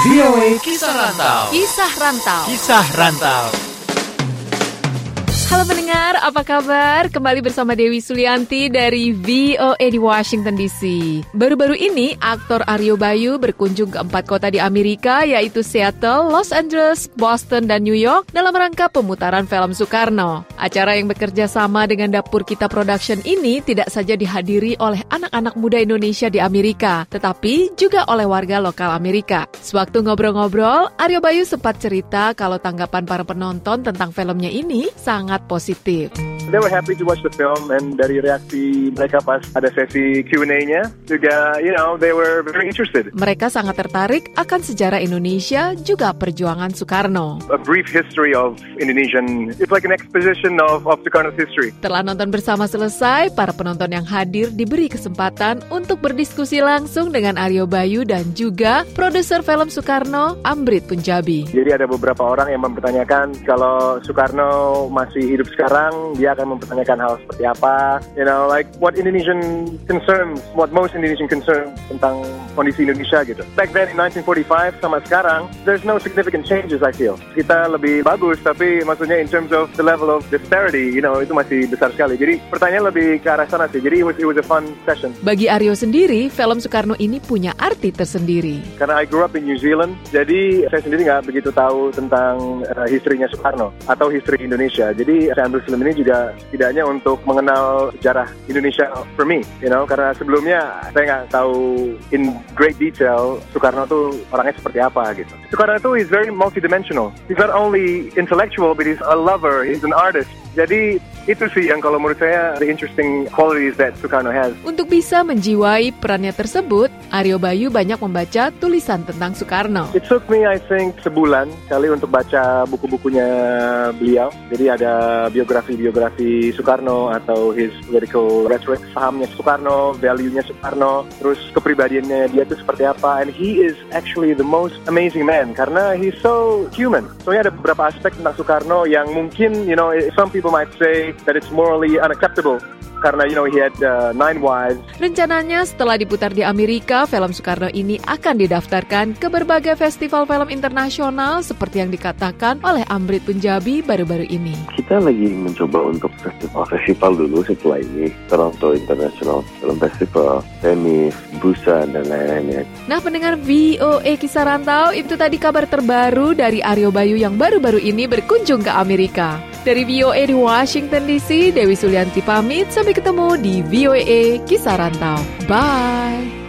VOA Kisah Rantau. Kisah Rantau. Kisah Rantau. Halo pendengar, apa kabar? Kembali bersama Dewi Sulianti dari VOA di Washington DC. Baru-baru ini, aktor Aryo Bayu berkunjung ke 4 kota di Amerika, yaitu Seattle, Los Angeles, Boston, dan New York dalam rangka pemutaran film Soekarno. Acara yang bekerja sama dengan Dapur Kita Production ini tidak saja dihadiri oleh anak-anak muda Indonesia di Amerika, tetapi juga oleh warga lokal Amerika. Sewaktu ngobrol-ngobrol, Aryo Bayu sempat cerita kalau tanggapan para penonton tentang filmnya ini sangat positif. They were happy to watch the film, and dari reaksi mereka pas ada sesi Q&A-nya juga, they were very interested. Mereka sangat tertarik akan sejarah Indonesia juga perjuangan Soekarno. A brief history of Indonesian, it's like an exposition of Sukarno's history. Setelah nonton bersama selesai, para penonton yang hadir diberi kesempatan untuk berdiskusi langsung dengan Aryo Bayu dan juga produser film Soekarno, Amrit Punjabi. Jadi ada beberapa orang yang mempertanyakan kalau Soekarno masih hidup sekarang, dia akan mempertanyakan hal seperti apa, like what Indonesian concerns, what most Indonesian concerns tentang kondisi Indonesia gitu. Back then in 1945 sama sekarang, there's no significant changes I feel. Kita lebih bagus, tapi maksudnya in terms of the level of disparity, itu masih besar sekali. Jadi pertanyaan lebih ke arah sana sih. Jadi it was a fun session. Bagi Aryo sendiri, film Soekarno ini punya arti tersendiri. Karena I grew up in New Zealand, jadi saya sendiri nggak begitu tahu tentang historinya Soekarno atau history Indonesia. Jadi saya ambil film ini juga setidaknya untuk mengenal sejarah Indonesia for me, karena sebelumnya saya nggak tahu in great detail Soekarno tuh orangnya seperti apa gitu. Soekarno tuh is very multidimensional. He's not only intellectual, but he's a lover, he's an artist. Jadi itu sih yang kalau menurut saya the interesting qualities that Soekarno has. Untuk bisa menjiwai perannya tersebut, Aryo Bayu banyak membaca tulisan tentang Soekarno. It took me, I think, sebulan kali untuk baca buku-bukunya beliau. Jadi ada biografi Soekarno atau his political rhetoric, pahamnya Soekarno, value-nya Soekarno, terus kepribadiannya dia itu seperti apa. And he is actually the most amazing man karena he's so human. Soalnya ada beberapa aspek tentang Soekarno yang mungkin, some people might say that it's morally unacceptable. Karena, he had 9 wives. Rencananya setelah diputar di Amerika, film Soekarno ini akan didaftarkan ke berbagai festival film internasional seperti yang dikatakan oleh Amrit Punjabi baru-baru ini. Kita lagi mencoba untuk festival dulu setelah ini. Toronto International Film Festival, Venice, Busan, dan lain-lainnya. Nah, pendengar VOA Kisah Rantau, itu tadi kabar terbaru dari Aryo Bayu yang baru-baru ini berkunjung ke Amerika. Dari VOA di Washington DC, Dewi Sulianti pamit. Sampai ketemu di VOA Kisah Rantau. Bye!